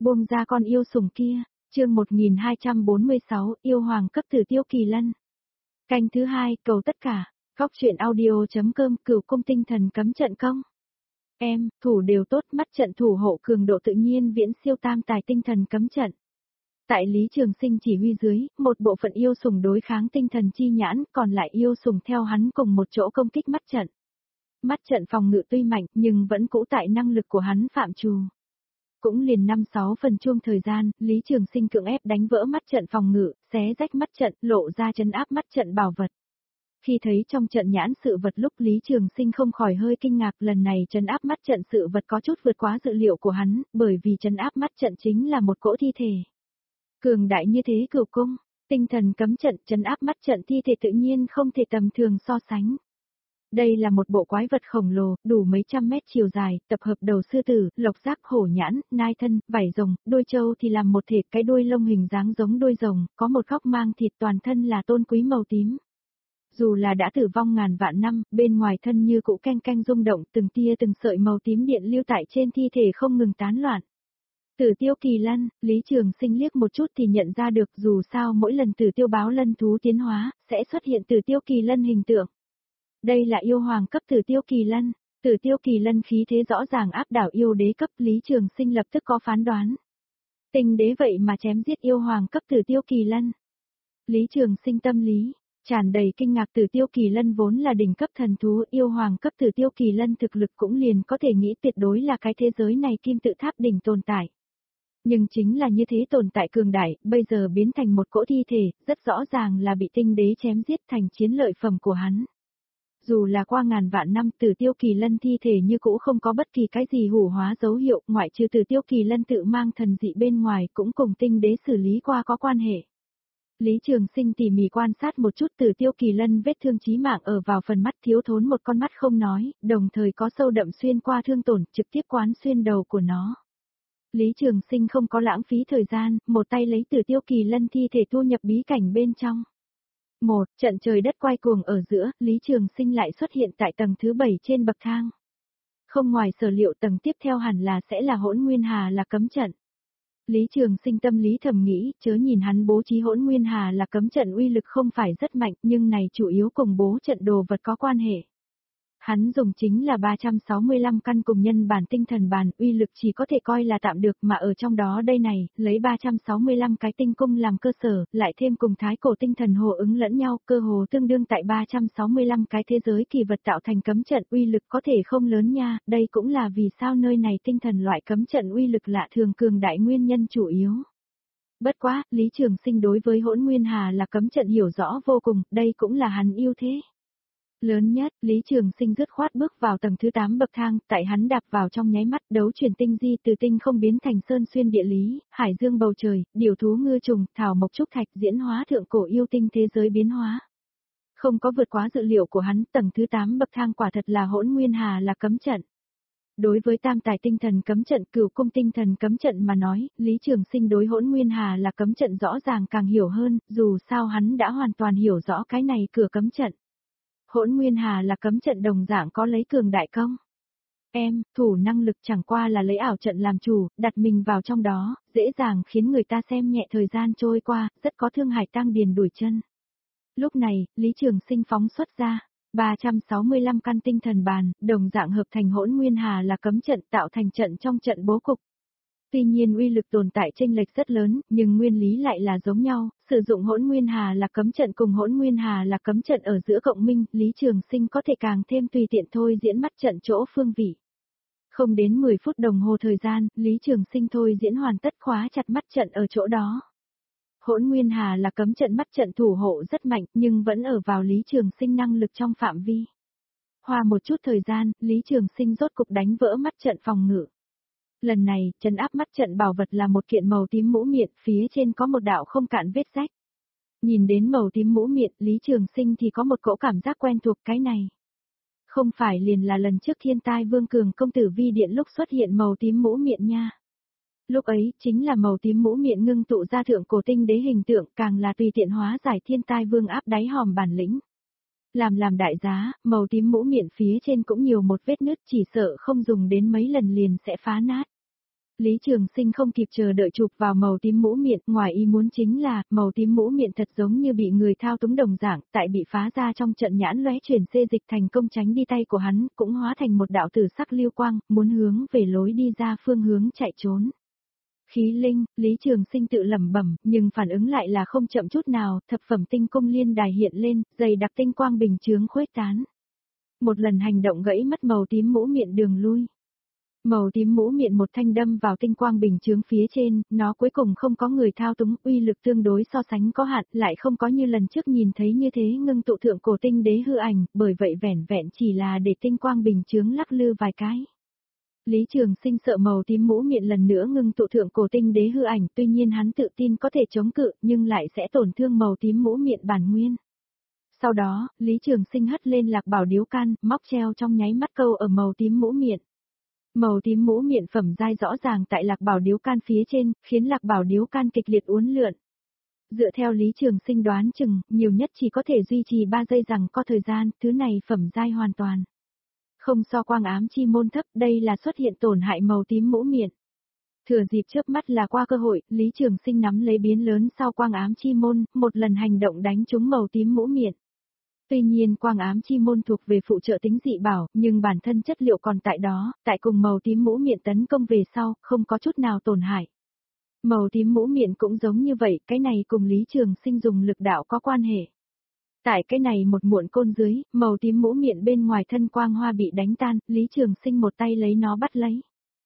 Buông ra con yêu sủng kia, chương 1246, yêu hoàng cấp Tử Tiêu Kỳ Lân. Canh thứ 2, cầu tất cả, góc truyện audio.com, Cửu Cung tinh thần cấm trận công. Em, thủ đều tốt, mắt trận thủ hộ cường độ tự nhiên viễn siêu tam tài tinh thần cấm trận. Tại Lý Trường Sinh chỉ huy dưới, một bộ phận yêu sủng đối kháng tinh thần chi nhãn, còn lại yêu sủng theo hắn cùng một chỗ công kích mắt trận. Mắt trận phòng ngự tuy mạnh, nhưng vẫn cũ tại năng lực của hắn phạm trù. Cũng liền 5-6 phần chuông thời gian, Lý Trường Sinh cưỡng ép đánh vỡ mắt trận phòng ngự, xé rách mắt trận, lộ ra trấn áp mắt trận bảo vật. Khi thấy trong trận nhãn sự vật lúc Lý Trường Sinh không khỏi hơi kinh ngạc, lần này trấn áp mắt trận sự vật có chút vượt quá dự liệu của hắn, bởi vì trấn áp mắt trận chính là một cỗ thi thể. Cường đại như thế Cửu Cung, tinh thần cấm trận trấn áp mắt trận thi thể tự nhiên không thể tầm thường so sánh. Đây là một bộ quái vật khổng lồ, đủ mấy trăm mét chiều dài, tập hợp đầu sư tử, lộc giác, hổ nhãn, nai thân, vảy rồng, đuôi trâu thì làm một thể, cái đuôi lông hình dáng giống đuôi rồng, có một góc mang thịt, toàn thân là tôn quý màu tím. Dù là đã tử vong ngàn vạn năm, bên ngoài thân như cũ canh canh rung động, từng tia từng sợi màu tím điện lưu tại trên thi thể không ngừng tán loạn. Tử Tiêu Kỳ Lân, Lý Trường Sinh liếc một chút thì nhận ra được, dù sao mỗi lần Tử Tiêu báo lân thú tiến hóa, sẽ xuất hiện Tử Tiêu Kỳ Lân hình tượng. Đây là yêu hoàng cấp Tử Tiêu Kỳ Lân, Tử Tiêu Kỳ Lân khí thế rõ ràng áp đảo yêu đế cấp, Lý Trường Sinh lập tức có phán đoán. Tinh đế vậy mà chém giết yêu hoàng cấp Tử Tiêu Kỳ Lân. Lý Trường Sinh tâm lý tràn đầy kinh ngạc, Tử Tiêu Kỳ Lân vốn là đỉnh cấp thần thú, yêu hoàng cấp Tử Tiêu Kỳ Lân thực lực cũng liền có thể nghĩ tuyệt đối là cái thế giới này kim tự tháp đỉnh tồn tại. Nhưng chính là như thế tồn tại cường đại, bây giờ biến thành một cỗ thi thể, rất rõ ràng là bị tinh đế chém giết thành chiến lợi phẩm của hắn. Dù là qua ngàn vạn năm, Tử Tiêu Kỳ Lân thi thể như cũ không có bất kỳ cái gì hủ hóa dấu hiệu, ngoại trừ Tử Tiêu Kỳ Lân tự mang thần dị bên ngoài cũng cùng tinh đế xử lý qua có quan hệ. Lý Trường Sinh tỉ mỉ quan sát một chút Tử Tiêu Kỳ Lân vết thương chí mạng ở vào phần mắt, thiếu thốn một con mắt không nói, đồng thời có sâu đậm xuyên qua thương tổn, trực tiếp quán xuyên đầu của nó. Lý Trường Sinh không có lãng phí thời gian, một tay lấy Tử Tiêu Kỳ Lân thi thể thu nhập bí cảnh bên trong. Một trận trời đất quay cuồng ở giữa, Lý Trường Sinh lại xuất hiện tại tầng thứ 7 trên bậc thang. Không ngoài sở liệu, tầng tiếp theo hẳn là sẽ là Hỗn Nguyên Hà là cấm trận. Lý Trường Sinh tâm lý thầm nghĩ, chớ nhìn hắn bố trí Hỗn Nguyên Hà là cấm trận uy lực không phải rất mạnh, nhưng này chủ yếu cùng bố trận đồ vật có quan hệ. Hắn dùng chính là 365 căn cùng nhân bản tinh thần bàn, uy lực chỉ có thể coi là tạm được, mà ở trong đó đây này, lấy 365 cái tinh cung làm cơ sở, lại thêm cùng thái cổ tinh thần hồ ứng lẫn nhau, cơ hồ tương đương tại 365 cái thế giới kỳ vật tạo thành cấm trận, uy lực có thể không lớn nha, đây cũng là vì sao nơi này tinh thần loại cấm trận uy lực lạ thường cường đại nguyên nhân chủ yếu. Bất quá, Lý Trường Sinh đối với Hỗn Nguyên Hà là cấm trận hiểu rõ vô cùng, đây cũng là hắn yêu thế. Lớn nhất, Lý Trường Sinh dứt khoát bước vào tầng thứ 8 bậc thang, tại hắn đạp vào trong nháy mắt, đấu chuyển tinh di từ tinh không biến thành sơn xuyên địa lý, hải dương bầu trời, điều thú ngư trùng, thảo mộc trúc thạch diễn hóa thượng cổ yêu tinh thế giới biến hóa. Không có vượt quá dự liệu của hắn, tầng thứ 8 bậc thang quả thật là Hỗn Nguyên Hà là cấm trận. Đối với tam tài tinh thần cấm trận, Cửu Cung tinh thần cấm trận mà nói, Lý Trường Sinh đối Hỗn Nguyên Hà là cấm trận rõ ràng càng hiểu hơn, dù sao hắn đã hoàn toàn hiểu rõ cái này cửa cấm trận. Hỗn Nguyên Hà là cấm trận đồng dạng có lấy cường đại công. Em, thủ năng lực chẳng qua là lấy ảo trận làm chủ, đặt mình vào trong đó, dễ dàng khiến người ta xem nhẹ thời gian trôi qua, rất có thương hải tang điền đuổi chân. Lúc này, Lý Trường Sinh phóng xuất ra 365 căn tinh thần bàn, đồng dạng hợp thành Hỗn Nguyên Hà là cấm trận, tạo thành trận trong trận bố cục. Tuy nhiên uy lực tồn tại chênh lệch rất lớn, nhưng nguyên lý lại là giống nhau, sử dụng Hỗn Nguyên Hà là cấm trận cùng Hỗn Nguyên Hà là cấm trận ở giữa cộng minh, Lý Trường Sinh có thể càng thêm tùy tiện thôi diễn mắt trận chỗ phương vị. Không đến 10 phút đồng hồ thời gian, Lý Trường Sinh thôi diễn hoàn tất khóa chặt mắt trận ở chỗ đó. Hỗn Nguyên Hà là cấm trận mắt trận thủ hộ rất mạnh, nhưng vẫn ở vào Lý Trường Sinh năng lực trong phạm vi. Hoa một chút thời gian, Lý Trường Sinh rốt cục đánh vỡ mắt trận phòng ngự. Lần này, trấn áp mắt trận bảo vật là một kiện màu tím mũ miệng, phía trên có một đạo không cạn vết rách. Nhìn đến màu tím mũ miệng, Lý Trường Sinh thì có một cỗ cảm giác quen thuộc, cái này. Không phải liền là lần trước Thiên Tai Vương Cường công tử vi điện lúc xuất hiện màu tím mũ miệng nha. Lúc ấy, chính là màu tím mũ miệng ngưng tụ ra thượng cổ tinh đế hình tượng, càng là tùy tiện hóa giải Thiên Tai Vương áp đáy hòm bản lĩnh. Làm đại giá, màu tím mũ miệng phía trên cũng nhiều một vết nứt, chỉ sợ không dùng đến mấy lần liền sẽ phá nát. Lý Trường Sinh không kịp chờ đợi chụp vào màu tím mũ miệng, ngoài ý muốn chính là, màu tím mũ miệng thật giống như bị người thao túng đồng dạng, tại bị phá ra trong trận nhãn lóe chuyển xê dịch thành công tránh đi tay của hắn, cũng hóa thành một đạo tử sắc lưu quang, muốn hướng về lối đi ra phương hướng chạy trốn. Khí linh, Lý Trường Sinh tự lẩm bẩm, nhưng phản ứng lại là không chậm chút nào, thập phẩm tinh cung liên đài hiện lên, dày đặc tinh quang bình chướng khuếch tán. Một lần hành động gãy mất màu tím mũ miệng đường lui. Màu tím mũ miệng một thanh đâm vào tinh quang bình chướng phía trên, nó cuối cùng không có người thao túng, uy lực tương đối so sánh có hạn, lại không có như lần trước nhìn thấy như thế ngưng tụ thượng cổ tinh đế hư ảnh, bởi vậy vẻn vẹn chỉ là để tinh quang bình chướng lắc lư vài cái. Lý Trường Sinh sợ màu tím mũ miệng lần nữa ngưng tụ thượng cổ tinh đế hư ảnh, tuy nhiên hắn tự tin có thể chống cự, nhưng lại sẽ tổn thương màu tím mũ miệng bản nguyên. Sau đó, Lý Trường Sinh hất lên lạc bảo điếu can, móc treo trong nháy mắt câu ở màu tím mũ miệng. Màu tím mũ miệng phẩm giai rõ ràng tại lạc bảo điếu can phía trên, khiến lạc bảo điếu can kịch liệt uốn lượn. Dựa theo Lý Trường Sinh đoán chừng, nhiều nhất chỉ có thể duy trì 3 giây rằng có thời gian, thứ này phẩm giai hoàn toàn. Không so quang ám chi môn thấp, đây là xuất hiện tổn hại màu tím mũ miệng. Thừa dịp chớp mắt là qua cơ hội, Lý Trường Sinh nắm lấy biến lớn sau quang ám chi môn, một lần hành động đánh trúng màu tím mũ miệng. Tuy nhiên quang ám chi môn thuộc về phụ trợ tính dị bảo, nhưng bản thân chất liệu còn tại đó, tại cùng màu tím mũ miệng tấn công về sau, không có chút nào tổn hại. Màu tím mũ miệng cũng giống như vậy, cái này cùng Lý Trường Sinh dùng lực đạo có quan hệ. Tại cái này một muộn côn dưới, màu tím mũ miệng bên ngoài thân quang hoa bị đánh tan, Lý Trường Sinh một tay lấy nó bắt lấy.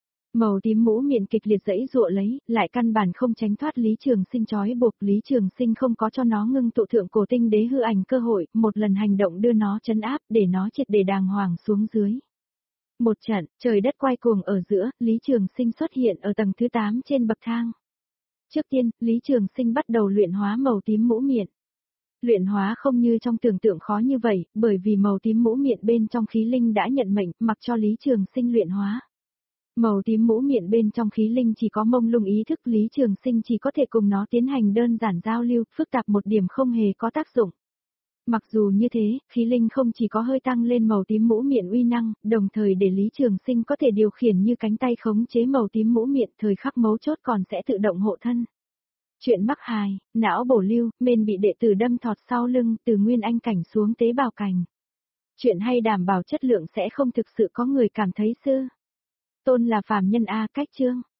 Màu tím mũ miệng kịch liệt dãy dụa lấy, lại căn bản không tránh thoát Lý Trường Sinh trói buộc, Lý Trường Sinh không có cho nó ngưng tụ thượng cổ tinh đế hư ảnh cơ hội, một lần hành động đưa nó trấn áp để nó triệt để đàng hoàng xuống dưới. Một trận, trời đất quay cuồng ở giữa, Lý Trường Sinh xuất hiện ở tầng thứ 8 trên bậc thang. Trước tiên, Lý Trường Sinh bắt đầu luyện hóa màu tím mũ miệng. Luyện hóa không như trong tưởng tượng khó như vậy, bởi vì màu tím mũ miệng bên trong khí linh đã nhận mệnh, mặc cho Lý Trường Sinh luyện hóa. Màu tím mũ miệng bên trong khí linh chỉ có mông lung ý thức, Lý Trường Sinh chỉ có thể cùng nó tiến hành đơn giản giao lưu, phức tạp một điểm không hề có tác dụng. Mặc dù như thế, khí linh không chỉ có hơi tăng lên màu tím mũ miệng uy năng, đồng thời để Lý Trường Sinh có thể điều khiển như cánh tay khống chế màu tím mũ miệng, thời khắc mấu chốt còn sẽ tự động hộ thân. Chuyện mắc hài, não bổ lưu, mên bị đệ tử đâm thọt sau lưng, từ nguyên anh cảnh xuống tế bào cảnh. Chuyện hay đảm bảo chất lượng sẽ không thực sự có người cảm thấy sư. Tôn là phàm nhân A cách chương.